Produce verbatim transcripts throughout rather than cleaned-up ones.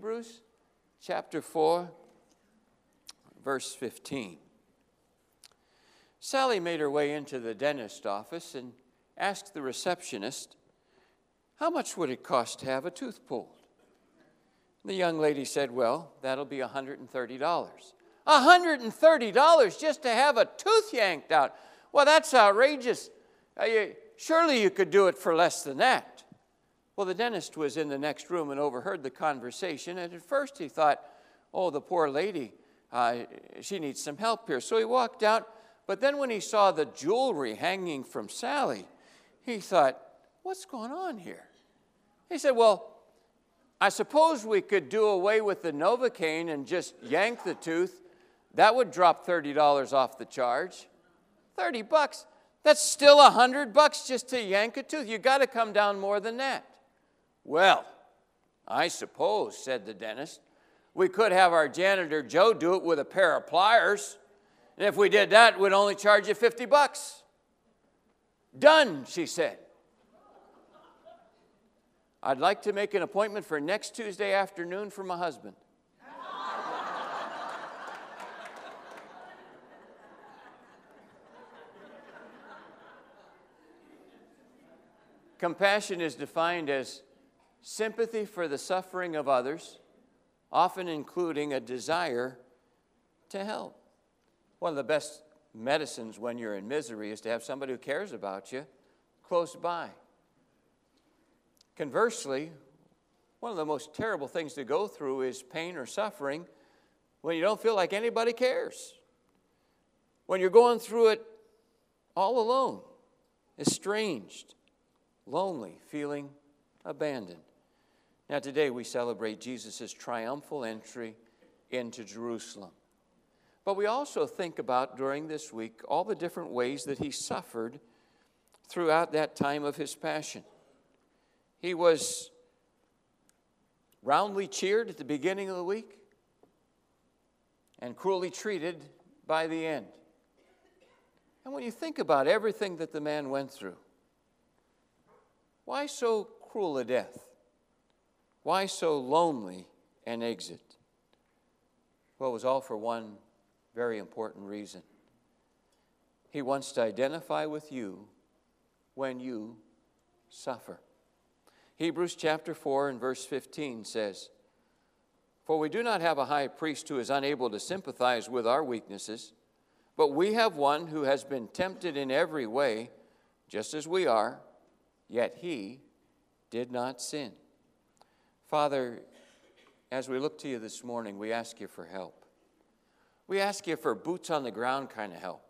Hebrews chapter four, verse fifteen. Sally made her way into the dentist office and asked the receptionist, how much would it cost to have a tooth pulled? The young lady said, well, that'll be one hundred thirty dollars. one hundred thirty dollars just to have a tooth yanked out. Well, that's outrageous. Uh, you, surely you could do it for less than that. Well, the dentist was in the next room and overheard the conversation, and at first he thought, oh, the poor lady, uh, she needs some help here. So he walked out, but then when he saw the jewelry hanging from Sally, he thought, what's going on here? He said, well, I suppose we could do away with the Novocaine and just yank the tooth. That would drop thirty dollars off the charge. thirty bucks. That's still one hundred bucks just to yank a tooth. You got to come down more than that. Well, I suppose, said the dentist, we could have our janitor Joe do it with a pair of pliers. And if we did that, we'd only charge you fifty bucks. Done, she said. I'd like to make an appointment for next Tuesday afternoon for my husband. Compassion is defined as sympathy for the suffering of others, often including a desire to help. One of the best medicines when you're in misery is to have somebody who cares about you close by. Conversely, one of the most terrible things to go through is pain or suffering when you don't feel like anybody cares. When you're going through it all alone, estranged, lonely, feeling abandoned. Now today we celebrate Jesus' triumphal entry into Jerusalem. But we also think about during this week all the different ways that he suffered throughout that time of his passion. He was roundly cheered at the beginning of the week and cruelly treated by the end. And when you think about everything that the man went through, why so cruel a death? Why so lonely an exit? Well, it was all for one very important reason. He wants to identify with you when you suffer. Hebrews chapter four and verse fifteen says, for we do not have a high priest who is unable to sympathize with our weaknesses, but we have one who has been tempted in every way, just as we are, yet he did not sin. Father, as we look to you this morning, we ask you for help. We ask you for boots on the ground kind of help.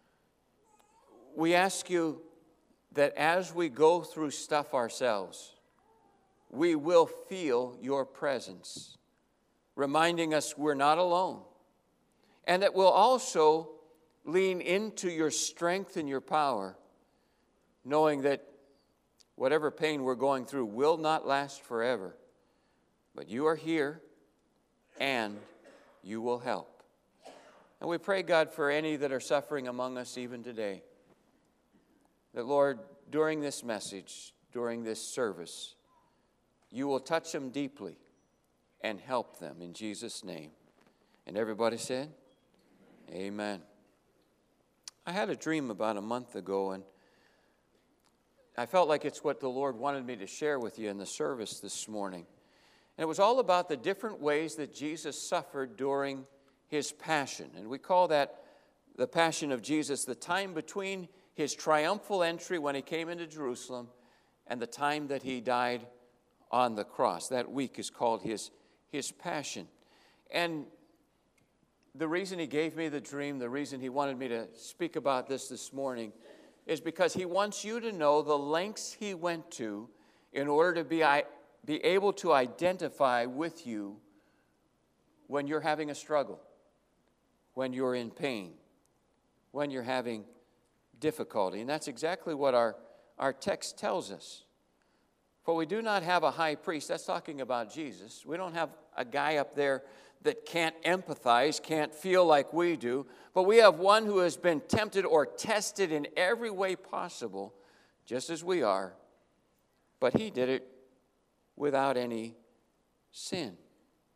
We ask you that as we go through stuff ourselves, we will feel your presence, reminding us we're not alone, and that we'll also lean into your strength and your power, knowing that whatever pain we're going through will not last forever, but you are here and you will help. And we pray, God, for any that are suffering among us even today, that, Lord, during this message, during this service, you will touch them deeply and help them in Jesus' name. And everybody said, amen. I had a dream about a month ago, and I felt like it's what the Lord wanted me to share with you in the service this morning. And it was all about the different ways that Jesus suffered during his passion. And we call that the passion of Jesus, the time between his triumphal entry when he came into Jerusalem and the time that he died on the cross. That week is called his, his passion. And the reason he gave me the dream, the reason he wanted me to speak about this this morning, is because he wants you to know the lengths he went to in order to be, be able to identify with you when you're having a struggle, when you're in pain, when you're having difficulty. And that's exactly what our, our text tells us. For we do not have a high priest. That's talking about Jesus. We don't have a guy up there that can't empathize, can't feel like we do. But we have one who has been tempted or tested in every way possible, just as we are. But he did it without any sin.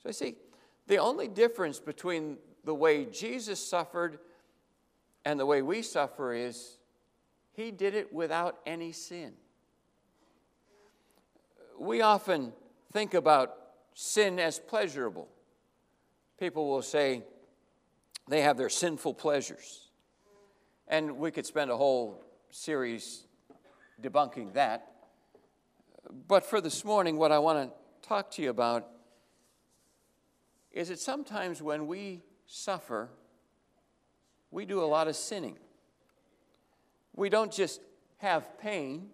So I see, the only difference between the way Jesus suffered and the way we suffer is he did it without any sin. We often think about sin as pleasurable. People will say they have their sinful pleasures. And we could spend a whole series debunking that. But for this morning, what I want to talk to you about is that sometimes when we suffer, we do a lot of sinning. We don't just have pain,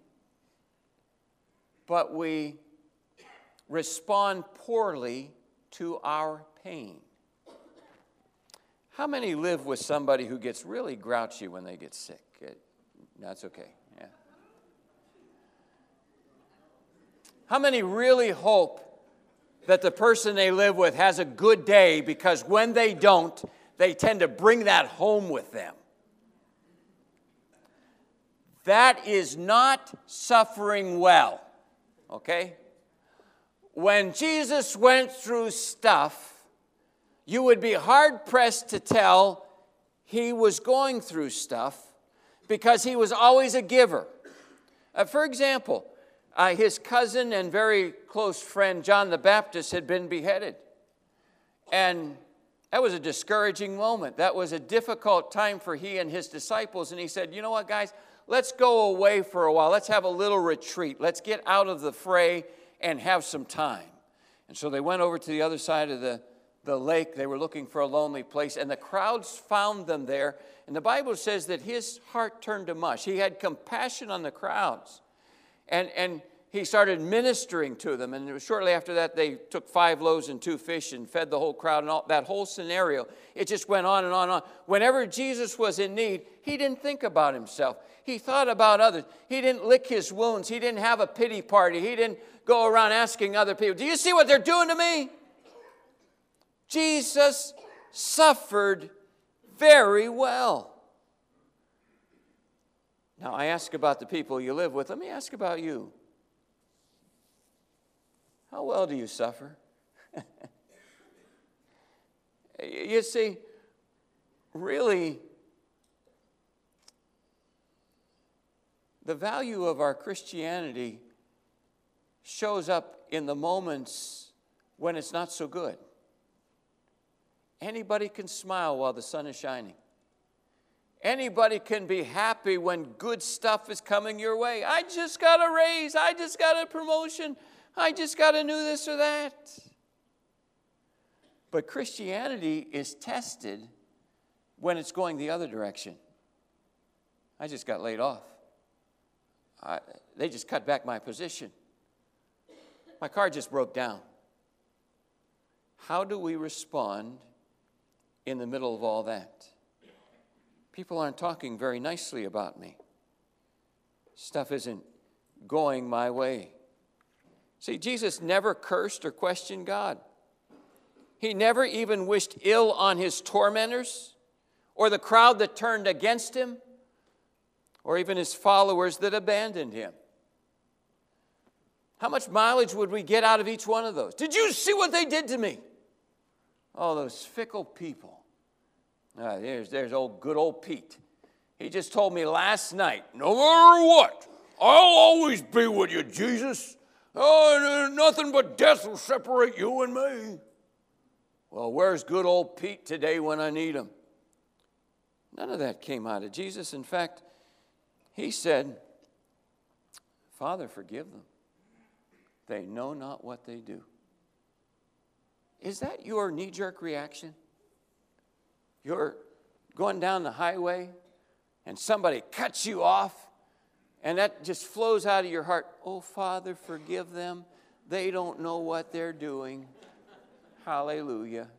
but we respond poorly to our pain. How many live with somebody who gets really grouchy when they get sick? It, that's okay, yeah. How many really hope that the person they live with has a good day, because when they don't, they tend to bring that home with them? That is not suffering well, okay? When Jesus went through stuff, you would be hard-pressed to tell he was going through stuff, because he was always a giver. Uh, for example, uh, his cousin and very close friend, John the Baptist, had been beheaded. And that was a discouraging moment. That was a difficult time for he and his disciples. And he said, you know what, guys? Let's go away for a while. Let's have a little retreat. Let's get out of the fray and have some time. And so they went over to the other side of the, the lake. They were looking for a lonely place, and the crowds found them there. And the Bible says that his heart turned to mush. He had compassion on the crowds. And, and he started ministering to them. And it was shortly after that, they took five loaves and two fish and fed the whole crowd. And all, that whole scenario, it just went on and on and on. Whenever Jesus was in need, he didn't think about himself. He thought about others. He didn't lick his wounds. He didn't have a pity party. He didn't go around asking other people, do you see what they're doing to me? Jesus suffered very well. Now, I ask about the people you live with. Let me ask about you. How well do you suffer? You see, really, the value of our Christianity shows up in the moments when it's not so good. Anybody can smile while the sun is shining. Anybody can be happy when good stuff is coming your way. I just got a raise. I just got a promotion. I just got a new this or that. But Christianity is tested when it's going the other direction. I just got laid off. I, they just cut back my position. My car just broke down. How do we respond in the middle of all that? People aren't talking very nicely about me. Stuff isn't going my way. See, Jesus never cursed or questioned God. He never even wished ill on his tormentors or the crowd that turned against him or even his followers that abandoned him. How much mileage would we get out of each one of those? Did you see what they did to me? Oh, those fickle people. Ah, there's, there's old good old Pete. He just told me last night, no matter what, I'll always be with you, Jesus. Oh, nothing but death will separate you and me. Well, where's good old Pete today when I need him? None of that came out of Jesus. In fact, he said, Father, forgive them. They know not what they do. Is that your knee-jerk reaction? You're going down the highway and somebody cuts you off, and that just flows out of your heart. Oh, Father, forgive them. They don't know what they're doing. Hallelujah.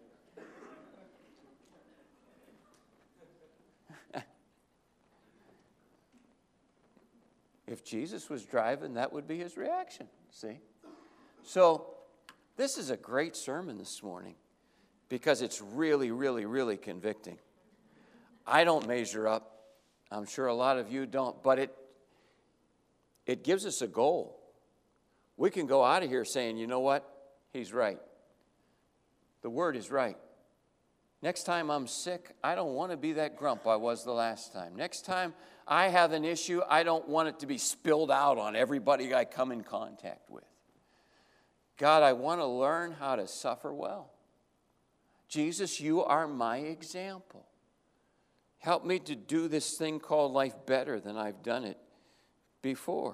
If Jesus was driving, that would be his reaction, see? So this is a great sermon this morning because it's really, really, really convicting. I don't measure up. I'm sure a lot of you don't, but it it gives us a goal. We can go out of here saying, you know what? He's right. The word is right. Next time I'm sick, I don't want to be that grump I was the last time. Next time I have an issue, I don't want it to be spilled out on everybody I come in contact with. God, I want to learn how to suffer well. Jesus, you are my example. Help me to do this thing called life better than I've done it before.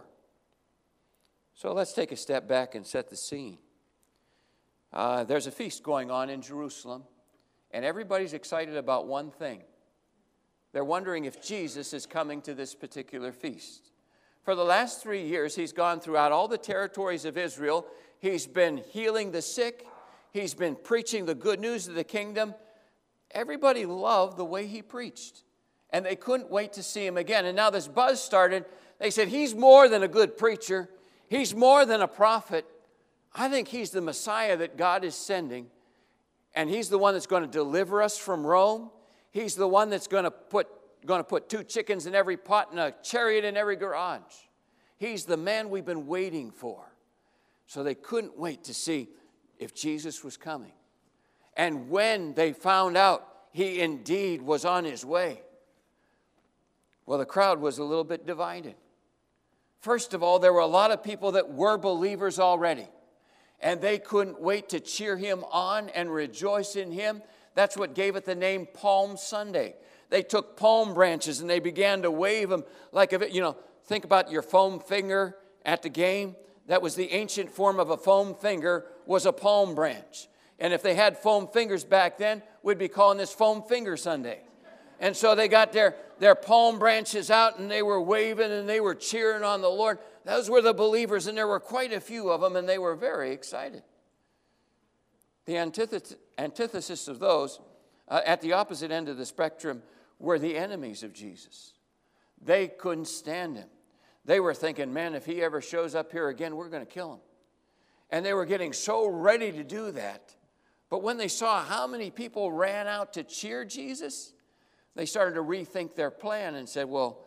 So let's take a step back and set the scene. Uh, there's a feast going on in Jerusalem, and everybody's excited about one thing. They're wondering if Jesus is coming to this particular feast. For the last three years, he's gone throughout all the territories of Israel. He's been healing the sick. He's been preaching the good news of the kingdom. Everybody loved the way he preached, and they couldn't wait to see him again. And now this buzz started. They said, he's more than a good preacher. He's more than a prophet. I think he's the Messiah that God is sending, and he's the one that's going to deliver us from Rome. He's the one that's going to put, going to put two chickens in every pot and a chariot in every garage. He's the man we've been waiting for. So they couldn't wait to see if Jesus was coming. And when they found out he indeed was on his way, well, the crowd was a little bit divided. First of all, there were a lot of people that were believers already, and they couldn't wait to cheer him on and rejoice in him. That's what gave it the name Palm Sunday. They took palm branches and they began to wave them like, if it, you know, think about your foam finger at the game. That was the ancient form of a foam finger, was a palm branch. And if they had foam fingers back then, we'd be calling this Foam Finger Sunday. And so they got their, their palm branches out and they were waving and they were cheering on the Lord. Those were the believers, and there were quite a few of them, and they were very excited. The antithesis, antithesis of those, uh, at the opposite end of the spectrum, were the enemies of Jesus. They couldn't stand him. They were thinking, man, if he ever shows up here again, we're going to kill him. And they were getting so ready to do that. But when they saw how many people ran out to cheer Jesus, they started to rethink their plan and said, well,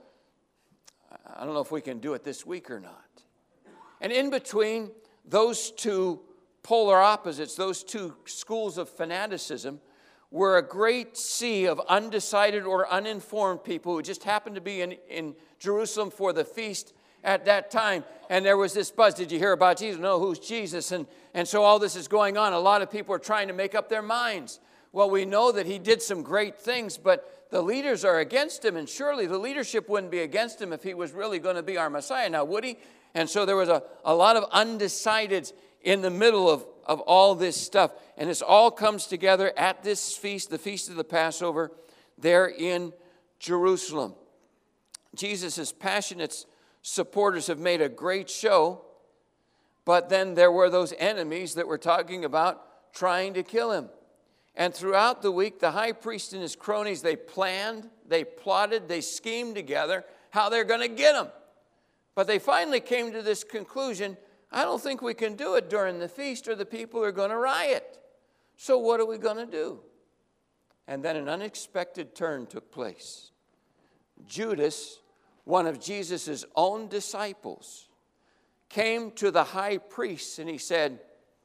I don't know if we can do it this week or not. And in between those two polar opposites, those two schools of fanaticism, were a great sea of undecided or uninformed people who just happened to be in, in Jerusalem for the feast at that time. And there was this buzz. Did you hear about Jesus? No, who's Jesus? And, and so all this is going on. A lot of people are trying to make up their minds. Well, we know that he did some great things, but the leaders are against him, and surely the leadership wouldn't be against him if he was really going to be our Messiah. Now, would he? And so there was a, a lot of undecideds in the middle of, of all this stuff. And this all comes together at this feast, the Feast of the Passover, there in Jerusalem. Jesus' passionate supporters have made a great show, but then there were those enemies that we're talking about trying to kill him. And throughout the week, the high priest and his cronies, they planned, they plotted, they schemed together how they're going to get him. But they finally came to this conclusion, I don't think we can do it during the feast or the people are going to riot. So what are we going to do? And then an unexpected turn took place. Judas, one of Jesus' own disciples, came to the high priest and he said,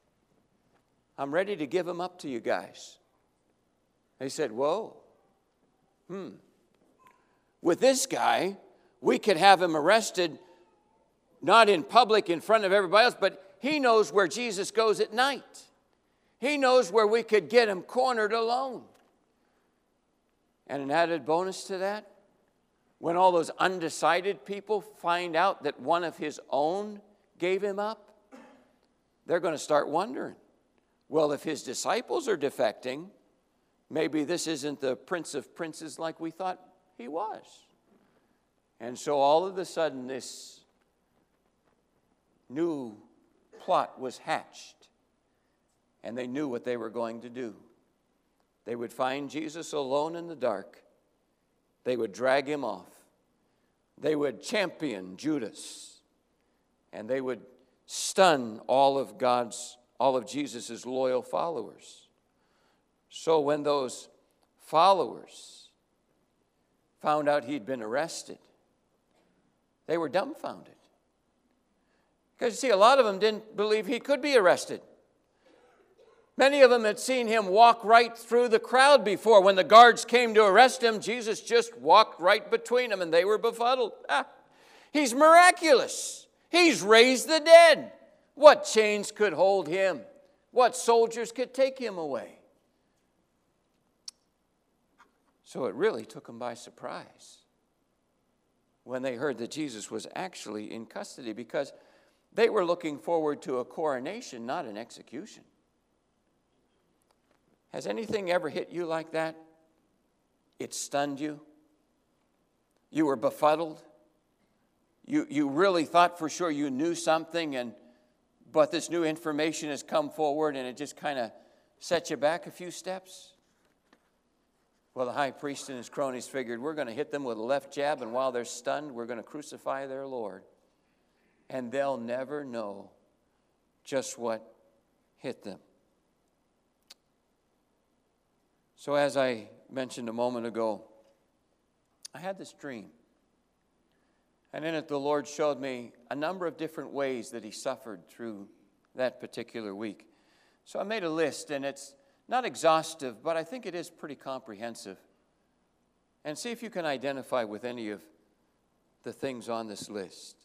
I'm ready to give him up to you guys. They said, whoa, hmm. With this guy, we could have him arrested, not in public in front of everybody else, but he knows where Jesus goes at night. He knows where we could get him cornered alone. And an added bonus to that, when all those undecided people find out that one of his own gave him up, they're going to start wondering, well, if his disciples are defecting, maybe this isn't the Prince of Princes like we thought he was. And so all of a sudden this new plot was hatched, and they knew what they were going to do. They would find Jesus alone in the dark. They would drag him off. They would champion Judas, and they would stun all of God's, all of Jesus' loyal followers. So when those followers found out he'd been arrested, they were dumbfounded. Because you see, a lot of them didn't believe he could be arrested. Many of them had seen him walk right through the crowd before. When the guards came to arrest him, Jesus just walked right between them, and they were befuddled. Ah, he's miraculous. He's raised the dead. What chains could hold him? What soldiers could take him away? So it really took them by surprise when they heard that Jesus was actually in custody, because they were looking forward to a coronation, not an execution. Has anything ever hit you like that? It stunned you? You were befuddled? You, you really thought for sure you knew something, and but this new information has come forward and it just kind of set you back a few steps? Well, the high priest and his cronies figured, we're going to hit them with a left jab, and while they're stunned, we're going to crucify their Lord. And they'll never know just what hit them. So as I mentioned a moment ago, I had this dream. And in it, the Lord showed me a number of different ways that he suffered through that particular week. So I made a list, and it's not exhaustive, but I think it is pretty comprehensive. And see if you can identify with any of the things on this list.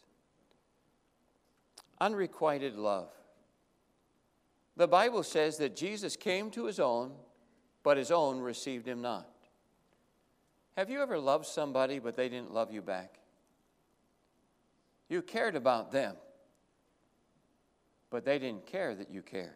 Unrequited love. The Bible says that Jesus came to his own, but his own received him not. Have you ever loved somebody, but they didn't love you back? You cared about them, but they didn't care that you cared.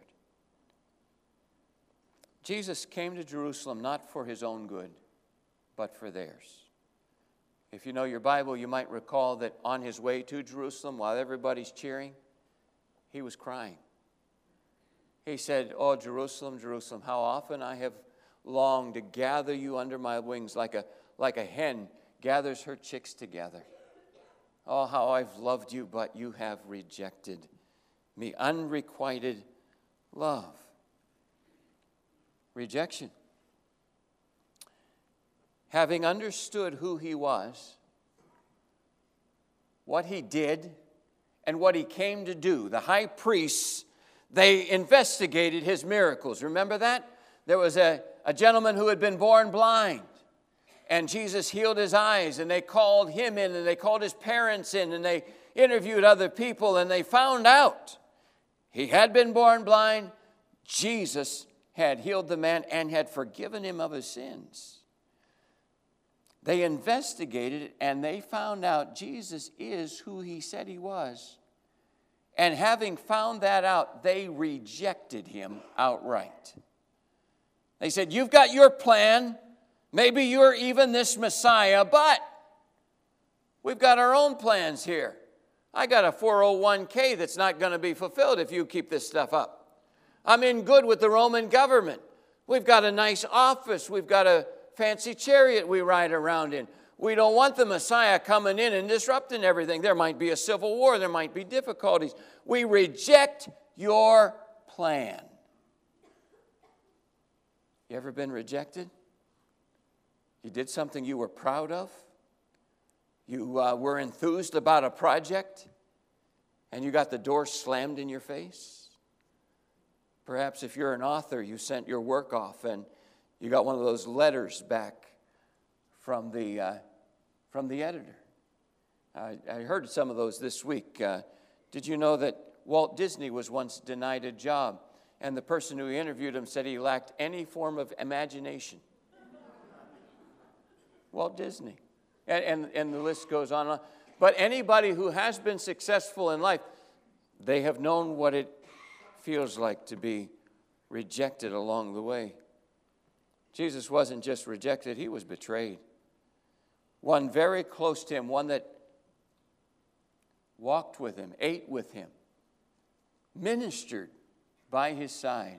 Jesus came to Jerusalem not for his own good, but for theirs. If you know your Bible, you might recall that on his way to Jerusalem, while everybody's cheering, he was crying. He said, "Oh, Jerusalem, Jerusalem, how often I have longed to gather you under my wings like a, like a hen gathers her chicks together. Oh, how I've loved you, but you have rejected me." Unrequited love. Rejection. Having understood who he was, what he did, and what he came to do, the high priests, they investigated his miracles. Remember that? There was a, a gentleman who had been born blind. And Jesus healed his eyes, and they called him in, and they called his parents in, and they interviewed other people, and they found out he had been born blind. Jesus had healed the man and had forgiven him of his sins. They investigated it, and they found out Jesus is who he said he was. And having found that out, they rejected him outright. They said, "You've got your plan. Maybe you're even this Messiah, but we've got our own plans here. I got a four oh one k that's not going to be fulfilled if you keep this stuff up. I'm in good with the Roman government. We've got a nice office. We've got a fancy chariot we ride around in. We don't want the Messiah coming in and disrupting everything. There might be a civil war. There might be difficulties. We reject your plan." You ever been rejected? You did something you were proud of. You uh, were enthused about a project, and you got the door slammed in your face. Perhaps if you're an author, you sent your work off, and you got one of those letters back from the, uh, from the editor. I, I heard some of those this week. Uh, did you know that Walt Disney was once denied a job, and the person who interviewed him said he lacked any form of imagination? Walt Disney. And, and, and the list goes on and on. But anybody who has been successful in life, they have known what it feels like to be rejected along the way. Jesus wasn't just rejected, he was betrayed. One very close to him, one that walked with him, ate with him, ministered by his side,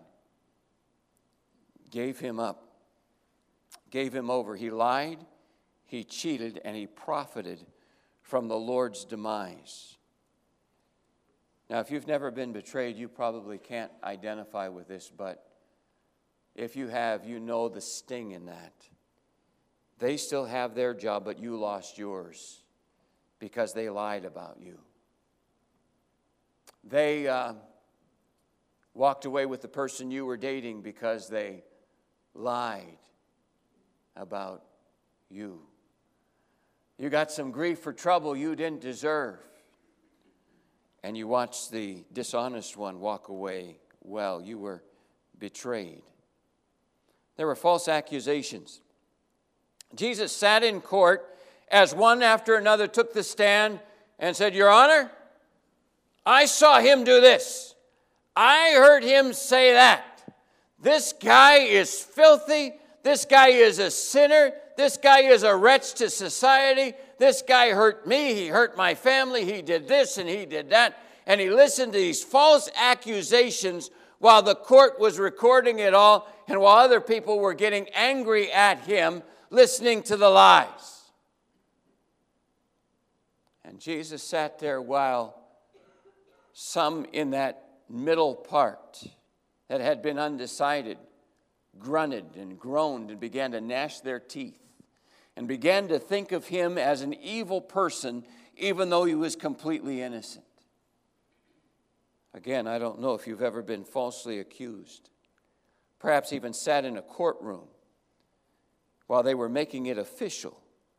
gave him up, gave him over. He lied, he cheated, and he profited from the Lord's demise. Now, if you've never been betrayed, you probably can't identify with this, but if you have, you know the sting in that. They still have their job, but you lost yours because they lied about you. They uh, walked away with the person you were dating because they lied about you. You got some grief for trouble you didn't deserve. And you watched the dishonest one walk away well. You were betrayed. There were false accusations. Jesus sat in court as one after another took the stand and said, Your Honor, I saw him do this. I heard him say that. This guy is filthy. This guy is a sinner. This guy is a wretch to society. This guy hurt me. He hurt my family. He did this and he did that. And he listened to these false accusations while the court was recording it all and while other people were getting angry at him, listening to the lies. And Jesus sat there while some in that middle part that had been undecided grunted and groaned and began to gnash their teeth and began to think of him as an evil person, even though he was completely innocent. Again, I don't know if you've ever been falsely accused, perhaps even sat in a courtroom while they were making it official,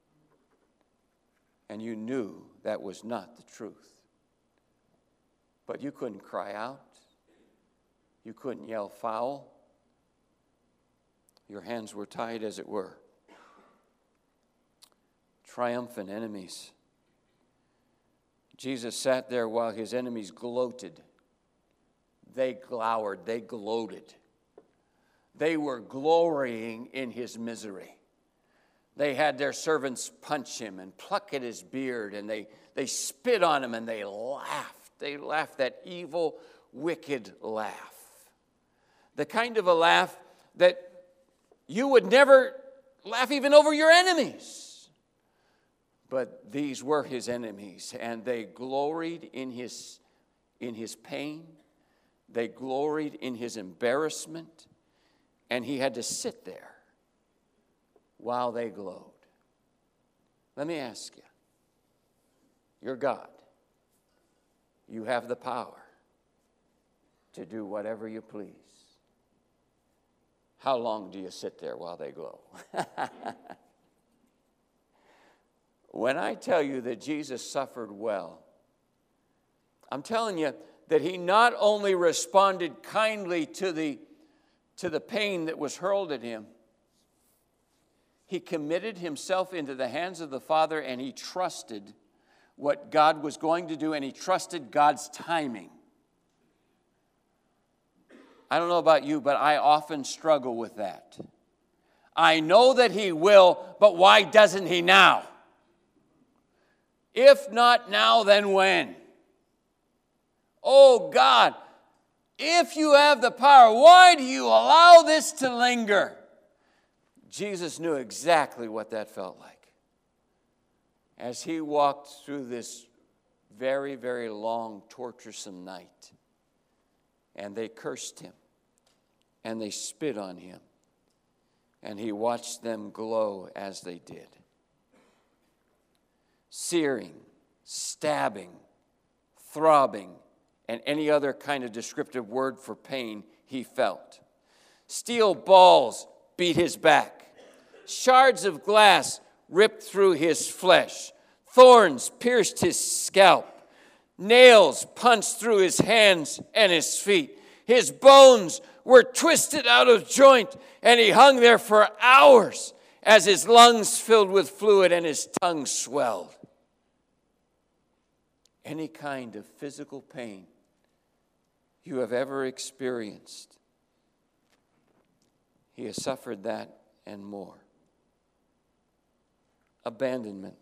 and you knew that was not the truth. But you couldn't cry out. You couldn't yell foul. Your hands were tied, as it were. Triumphant enemies. Jesus sat there while his enemies gloated. They glowered. They gloated. They were glorying in his misery. They had their servants punch him and pluck at his beard, and they, they spit on him, and they laughed. They laughed that evil, wicked laugh. The kind of a laugh that you would never laugh even over your enemies. But these were his enemies, and they gloried in his, in his pain. They gloried in his embarrassment, and he had to sit there while they glowed. Let me ask you, you're God. You have the power to do whatever you please. How long do you sit there while they glow? When I tell you that Jesus suffered well, I'm telling you that he not only responded kindly to the, to the pain that was hurled at him, he committed himself into the hands of the Father, and he trusted what God was going to do, and he trusted God's timing. I don't know about you, but I often struggle with that. I know that he will, but why doesn't he now? If not now, then when? Oh God, if you have the power, why do you allow this to linger? Jesus knew exactly what that felt like. As he walked through this very, very long, torturesome night, and they cursed him, and they spit on him, and he watched them glow as they did. Searing, stabbing, throbbing, and any other kind of descriptive word for pain he felt. Steel balls beat his back. Shards of glass ripped through his flesh. Thorns pierced his scalp. Nails punched through his hands and his feet. His bones were twisted out of joint, and he hung there for hours as his lungs filled with fluid and his tongue swelled. Any kind of physical pain you have ever experienced, he has suffered that and more. Abandonment.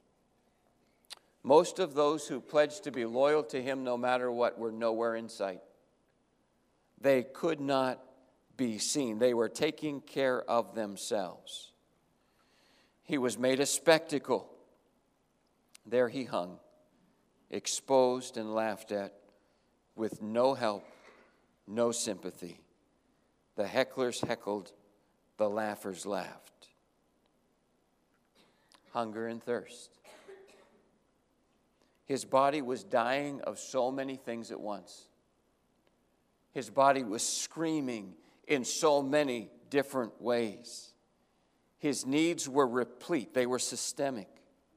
Most of those who pledged to be loyal to him no matter what were nowhere in sight. They could not be seen. They were taking care of themselves. He was made a spectacle. There he hung, exposed and laughed at, with no help, no sympathy. The hecklers heckled, the laughers laughed. Hunger and thirst. His body was dying of so many things at once. His body was screaming in so many different ways. His needs were replete. They were systemic.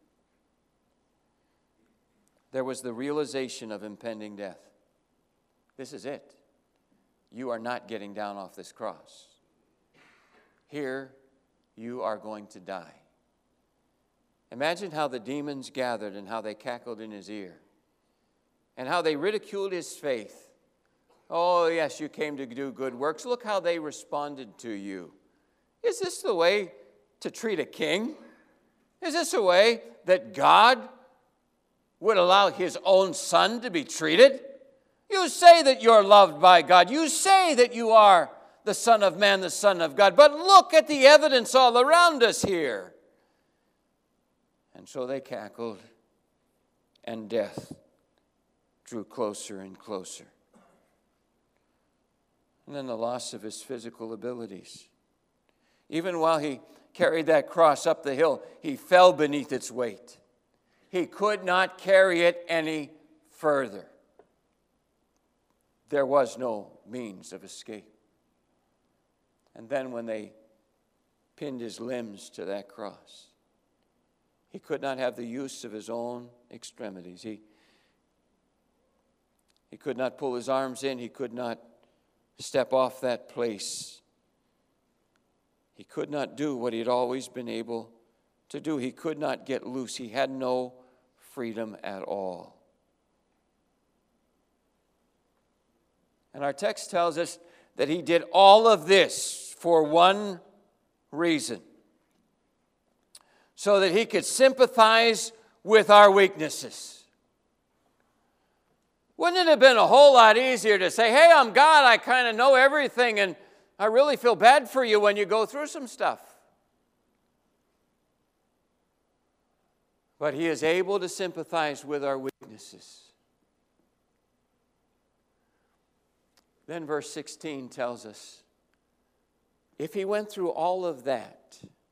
There was the realization of impending death. This is it. You are not getting down off this cross. Here, you are going to die. Imagine how the demons gathered and how they cackled in his ear and how they ridiculed his faith. Oh, yes, you came to do good works. Look how they responded to you. Is this the way to treat a king? Is this a way that God would allow his own son to be treated? You say that you're loved by God. You say that you are the Son of Man, the Son of God. But look at the evidence all around us here. And so they cackled, and death drew closer and closer. And then the loss of his physical abilities. Even while he carried that cross up the hill, he fell beneath its weight. He could not carry it any further. There was no means of escape. And then when they pinned his limbs to that cross, he could not have the use of his own extremities. He, he could not pull his arms in. He could not step off that place. He could not do what he had always been able to do. He could not get loose. He had no freedom at all. And our text tells us that he did all of this for one reason: so that he could sympathize with our weaknesses. Wouldn't it have been a whole lot easier to say, hey, I'm God, I kind of know everything, and I really feel bad for you when you go through some stuff? But he is able to sympathize with our weaknesses. Then verse sixteen tells us, if he went through all of that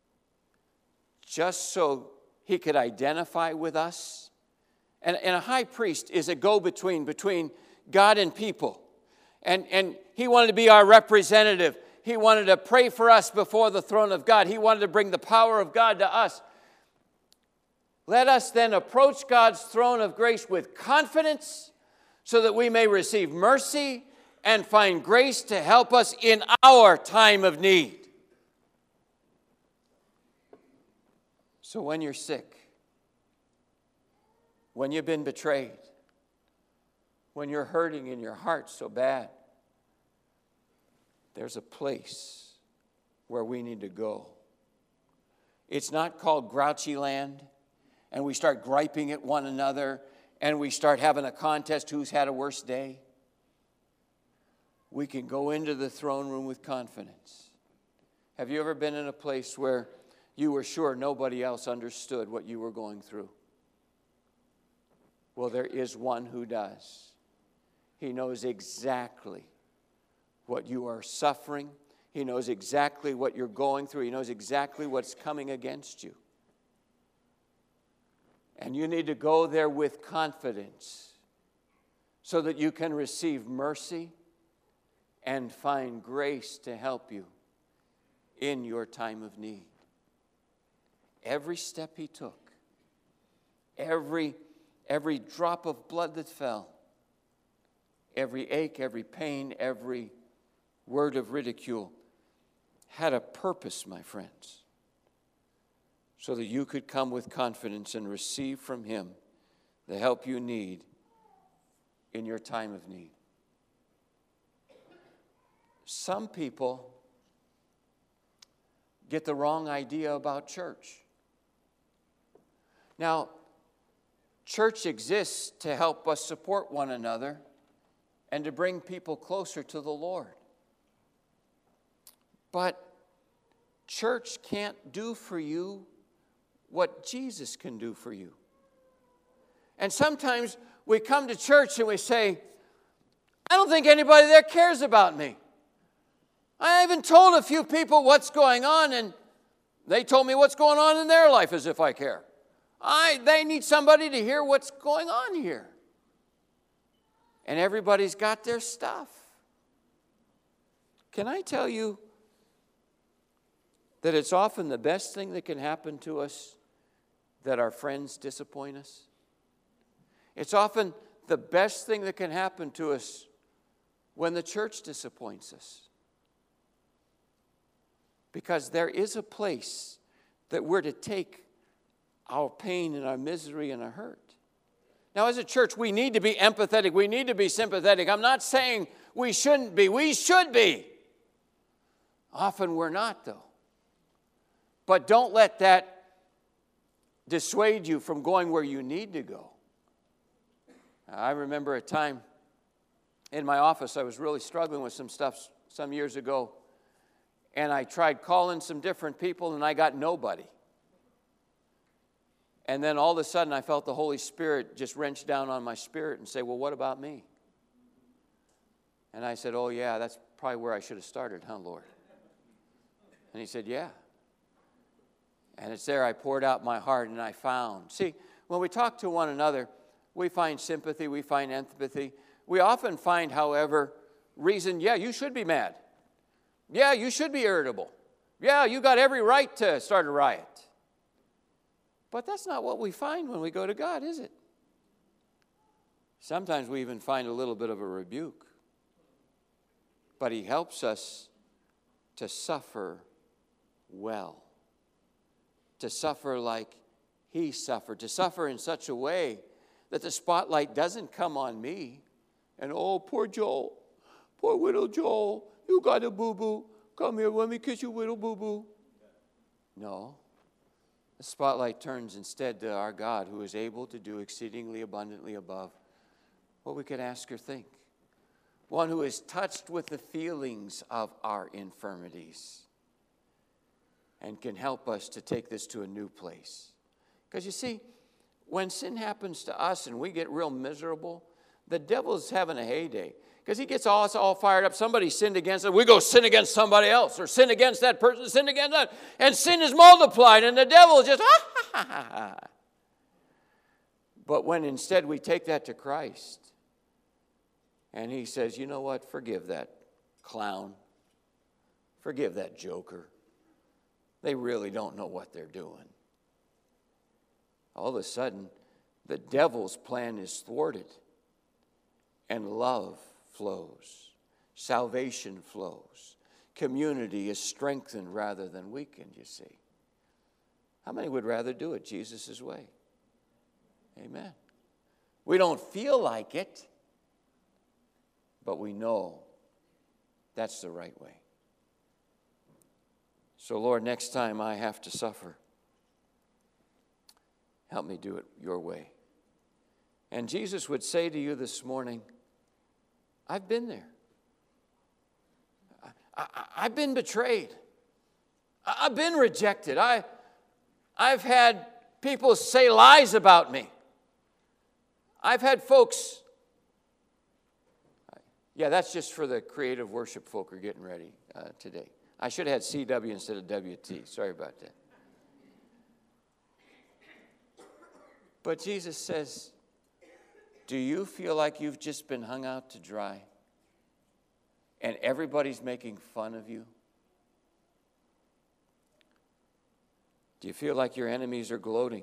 just so he could identify with us, and, and a high priest is a go-between between God and people, and, and he wanted to be our representative. He wanted to pray for us before the throne of God. He wanted to bring the power of God to us. Let us then approach God's throne of grace with confidence so that we may receive mercy and find grace to help us in our time of need. So when you're sick, when you've been betrayed, when you're hurting in your heart so bad, there's a place where we need to go. It's not called grouchy land, and we start griping at one another, and we start having a contest who's had a worse day. We can go into the throne room with confidence. Have you ever been in a place where you were sure nobody else understood what you were going through? Well, there is one who does. He knows exactly what you are suffering. He knows exactly what you're going through. He knows exactly what's coming against you. And you need to go there with confidence so that you can receive mercy and find grace to help you in your time of need. Every step he took, every, every drop of blood that fell, every ache, every pain, every word of ridicule had a purpose, my friends, so that you could come with confidence and receive from him the help you need in your time of need. Some people get the wrong idea about church. Now, church exists to help us support one another and to bring people closer to the Lord. But church can't do for you what Jesus can do for you. And sometimes we come to church and we say, I don't think anybody there cares about me. I even told a few people what's going on, and they told me what's going on in their life as if I care. I, they need somebody to hear what's going on here. And everybody's got their stuff. Can I tell you that it's often the best thing that can happen to us that our friends disappoint us? It's often the best thing that can happen to us when the church disappoints us. Because there is a place that we're to take our pain and our misery and our hurt. Now, as a church, we need to be empathetic. We need to be sympathetic. I'm not saying we shouldn't be. We should be. Often we're not, though. But don't let that dissuade you from going where you need to go. I remember a time in my office, I was really struggling with some stuff some years ago. And I tried calling some different people, and I got nobody. And then all of a sudden, I felt the Holy Spirit just wrench down on my spirit and say, well, what about me? And I said, oh, yeah, that's probably where I should have started, huh, Lord? And he said, yeah. And it's there I poured out my heart, and I found. See, when we talk to one another, we find sympathy, we find empathy. We often find, however, reason, yeah, you should be mad. Yeah, you should be irritable. Yeah, you got every right to start a riot. But that's not what we find when we go to God, is it? Sometimes we even find a little bit of a rebuke. But He helps us to suffer well. To suffer like He suffered. To suffer in such a way that the spotlight doesn't come on me. And, oh, poor Joel. Poor little Joel. You got a boo-boo. Come here, let me kiss you, little boo-boo. No. The spotlight turns instead to our God, who is able to do exceedingly abundantly above what we could ask or think. One who is touched with the feelings of our infirmities and can help us to take this to a new place. Because you see, when sin happens to us and we get real miserable, the devil's having a heyday. Because he gets all, us all fired up. Somebody sinned against us. We go sin against somebody else. Or sin against that person, sin against that. And sin is multiplied. And the devil is just, ha, ha, ha, ha. But when instead we take that to Christ. And He says, you know what? Forgive that clown. Forgive that joker. They really don't know what they're doing. All of a sudden, the devil's plan is thwarted. And love flows. Salvation flows. Community is strengthened rather than weakened, you see. How many would rather do it Jesus' way? Amen. We don't feel like it, but we know that's the right way. So, Lord, next time I have to suffer, help me do it your way. And Jesus would say to you this morning, I've been there. I, I, I've been betrayed. I, I've been rejected. I, I've had people say lies about me. I've had folks, yeah, that's just for the creative worship folk who are getting ready uh, today. I should have had C W instead of W T. Sorry about that. But Jesus says, do you feel like you've just been hung out to dry and everybody's making fun of you? Do you feel like your enemies are gloating?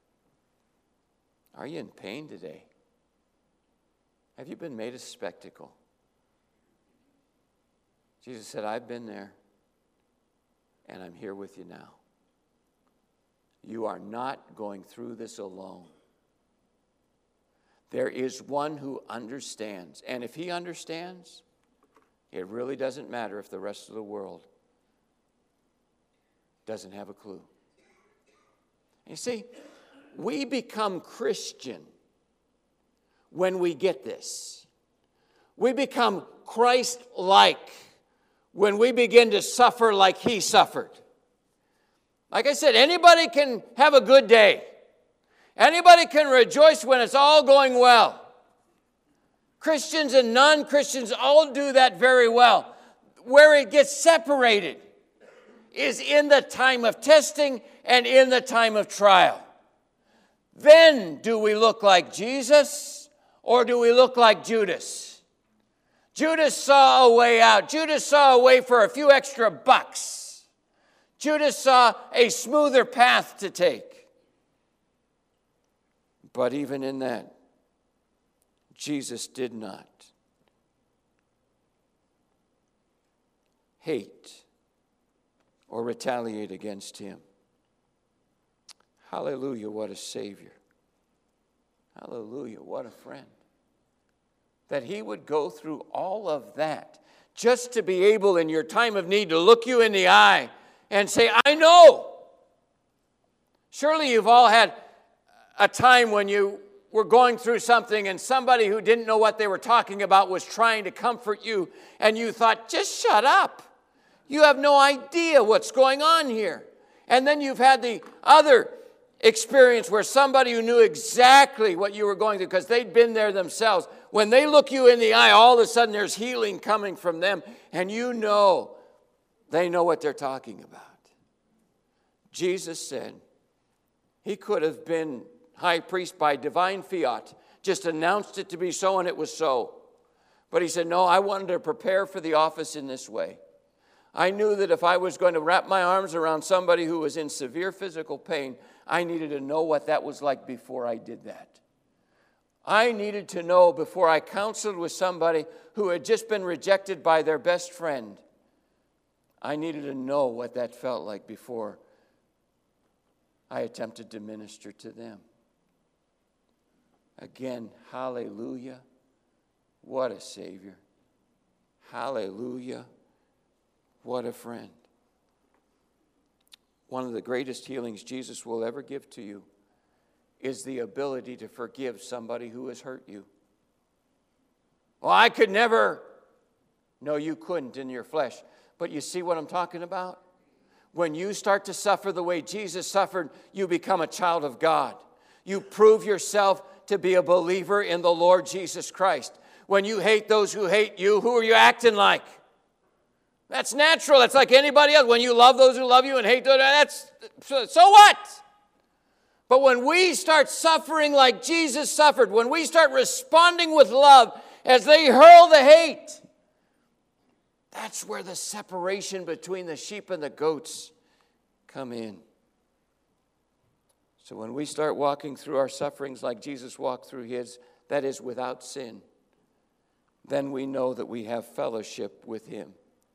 Are you in pain today? Have you been made a spectacle? Jesus said, I've been there and I'm here with you now. You are not going through this alone. There is one who understands. And if He understands, it really doesn't matter if the rest of the world doesn't have a clue. You see, we become Christian when we get this. We become Christ-like when we begin to suffer like He suffered. Like I said, anybody can have a good day. Anybody can rejoice when it's all going well. Christians and non-Christians all do that very well. Where it gets separated is in the time of testing and in the time of trial. Then do we look like Jesus or do we look like Judas? Judas saw a way out. Judas saw a way for a few extra bucks. Judas saw a smoother path to take. But even in that, Jesus did not hate or retaliate against him. Hallelujah, what a Savior. Hallelujah, what a friend. That he would go through all of that just to be able in your time of need to look you in the eye and say, I know. Surely you've all had a time when you were going through something and somebody who didn't know what they were talking about was trying to comfort you, and you thought, just shut up. You have no idea what's going on here. And then you've had the other experience where somebody who knew exactly what you were going through because they'd been there themselves, when they look you in the eye, all of a sudden there's healing coming from them, and you know they know what they're talking about. Jesus said he could have been high priest by divine fiat, just announced it to be so, and it was so. But he said, no, I wanted to prepare for the office in this way. I knew that if I was going to wrap my arms around somebody who was in severe physical pain, I needed to know what that was like before I did that. I needed to know before I counseled with somebody who had just been rejected by their best friend. I needed to know what that felt like before I attempted to minister to them. Again, hallelujah. What a Savior. Hallelujah. What a friend. One of the greatest healings Jesus will ever give to you is the ability to forgive somebody who has hurt you. Well, I could never. No, you couldn't in your flesh. But you see what I'm talking about? When you start to suffer the way Jesus suffered, you become a child of God. You prove yourself to be a believer in the Lord Jesus Christ. When you hate those who hate you, who are you acting like? That's natural. That's like anybody else. When you love those who love you and hate those, that's, so what? But when we start suffering like Jesus suffered, when we start responding with love as they hurl the hate, that's where the separation between the sheep and the goats come in. So when we start walking through our sufferings like Jesus walked through his, that is without sin, then we know that we have fellowship with him.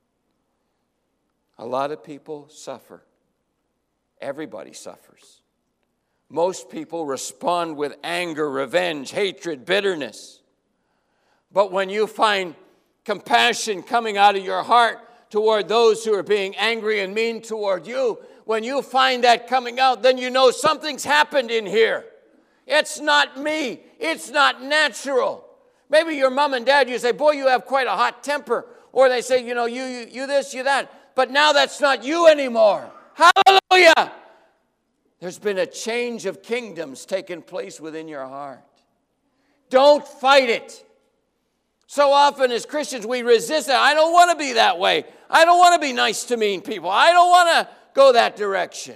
A lot of people suffer. Everybody suffers. Most people respond with anger, revenge, hatred, bitterness. But when you find compassion coming out of your heart toward those who are being angry and mean toward you, when you find that coming out, then you know something's happened in here. It's not me. It's not natural. Maybe your mom and dad, you say, boy, you have quite a hot temper. Or they say, you know, you, you, you this, you that. But now that's not you anymore. Hallelujah. There's been a change of kingdoms taking place within your heart. Don't fight it. So often as Christians, we resist it. I don't want to be that way. I don't want to be nice to mean people. I don't want to go that direction.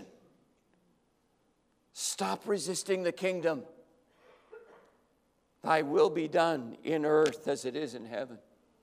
Stop resisting the kingdom. Thy will be done in earth as it is in heaven.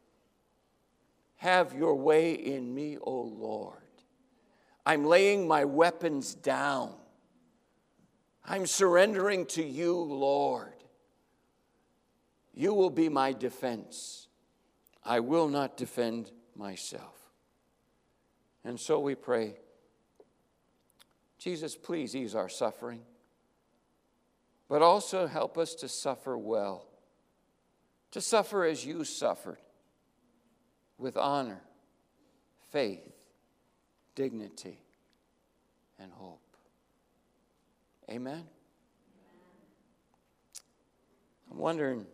Have your way in me, O Lord. I'm laying my weapons down. I'm surrendering to you, Lord. You will be my defense. I will not defend myself. And so we pray, Jesus, please ease our suffering, but also help us to suffer well, to suffer as you suffered, with honor, faith, dignity, and hope. Amen? I'm wondering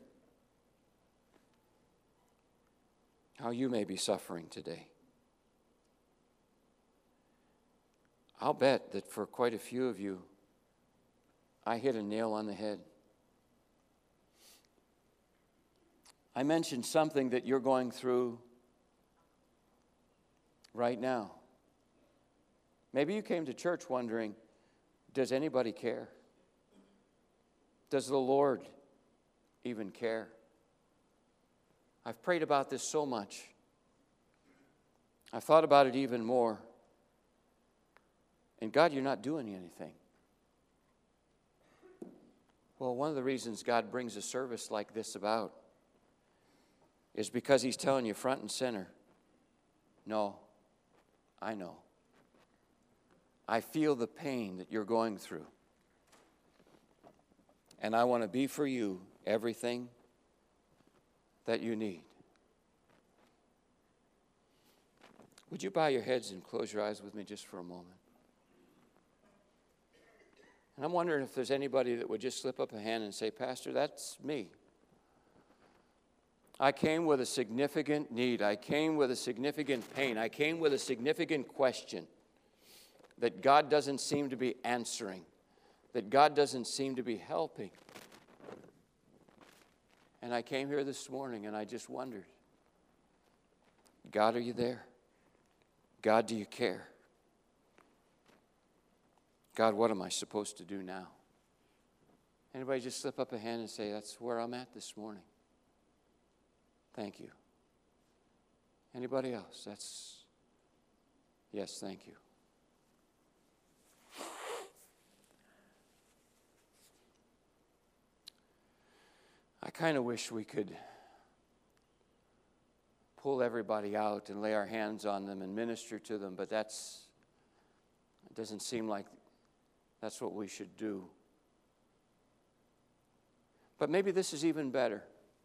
how you may be suffering today. I'll bet that for quite a few of you, I hit a nail on the head. I mentioned something that you're going through right now. Maybe you came to church wondering, does anybody care? Does the Lord even care? I've prayed about this so much. I've thought about it even more. And God, you're not doing anything. Well, one of the reasons God brings a service like this about is because He's telling you front and center, no, I know. I feel the pain that you're going through. And I want to be for you everything that you need. Would you bow your heads and close your eyes with me just for a moment? And I'm wondering if there's anybody that would just slip up a hand and say, Pastor, that's me. I came with a significant need. I came with a significant pain. I came with a significant question that God doesn't seem to be answering, that God doesn't seem to be helping. And I came here this morning and I just wondered, God, are you there? God, do you care? God, what am I supposed to do now? Anybody just slip up a hand and say, that's where I'm at this morning. Thank you. Anybody else? That's, yes, thank you. I kind of wish we could pull everybody out and lay our hands on them and minister to them, but that's, it doesn't seem like that's what we should do. But maybe this is even better.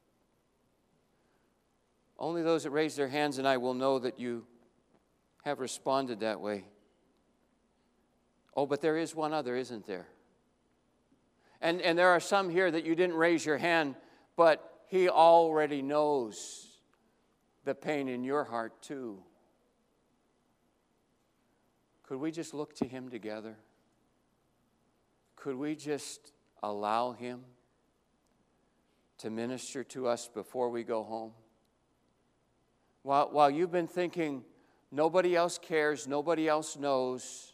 Only those that raise their hands and I will know that you have responded that way. Oh, but there is one other, isn't there? And, and there are some here that you didn't raise your hand, but He already knows the pain in your heart too. Could we just look to Him together? Could we just allow Him to minister to us before we go home? While, while you've been thinking, nobody else cares, nobody else knows,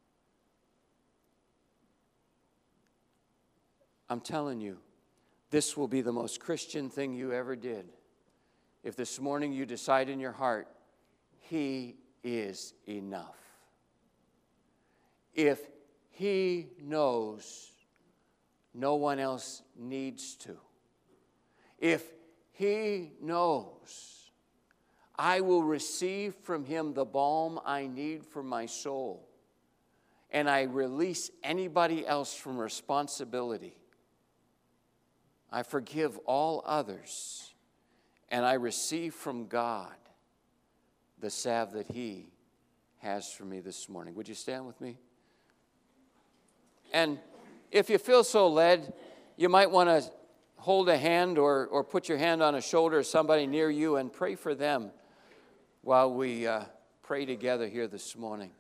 I'm telling you, this will be the most Christian thing you ever did. If this morning you decide in your heart, He is enough. If He knows, no one else needs to. If He knows, I will receive from Him the balm I need for my soul, and I release anybody else from responsibility. I forgive all others, and I receive from God the salve that He has for me this morning. Would you stand with me? And if you feel so led, you might want to hold a hand or, or put your hand on a shoulder of somebody near you and pray for them while we uh, pray together here this morning.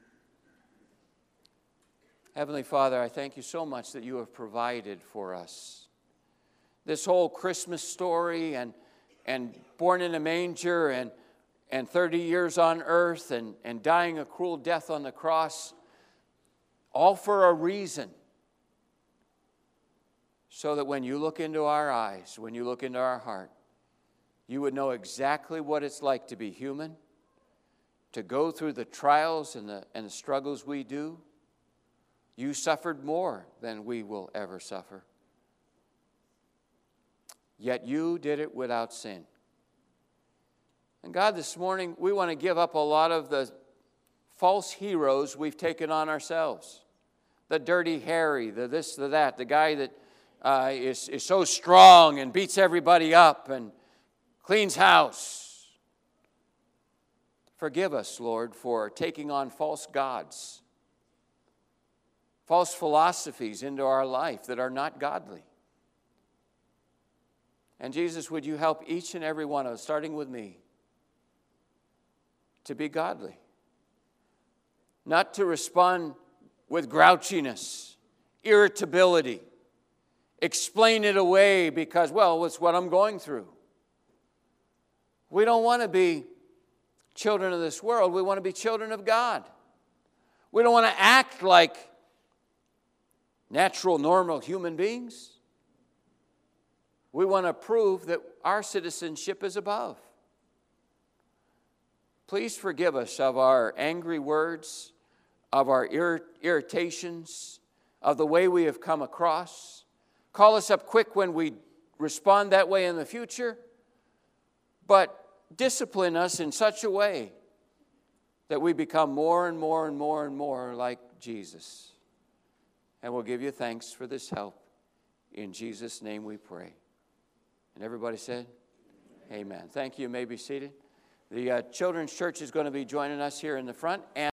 Heavenly Father, I thank you so much that you have provided for us. This whole Christmas story and, and born in a manger and, and thirty years on earth and, and dying a cruel death on the cross, all for a reason. So that when you look into our eyes, when you look into our heart, you would know exactly what it's like to be human, to go through the trials and the, and the struggles we do. You suffered more than we will ever suffer. Yet you did it without sin. And God, this morning, we want to give up a lot of the false heroes we've taken on ourselves. The dirty Harry, the this, the that, the guy that uh, is, is so strong and beats everybody up and cleans house. Forgive us, Lord, for taking on false gods, false philosophies into our life that are not godly. And Jesus, would you help each and every one of us, starting with me, to be godly? Not to respond with grouchiness, irritability, explain it away because, well, it's what I'm going through. We don't want to be children of this world. We want to be children of God. We don't want to act like natural, normal human beings. We want to prove that our citizenship is above. Please forgive us of our angry words, of our ir- irritations, of the way we have come across. Call us up quick when we respond that way in the future, but discipline us in such a way that we become more and more and more and more like Jesus. And we'll give you thanks for this help. In Jesus' name we pray. And everybody said, amen. Thank you. You may be seated. The uh, children's church is going to be joining us here in the front. And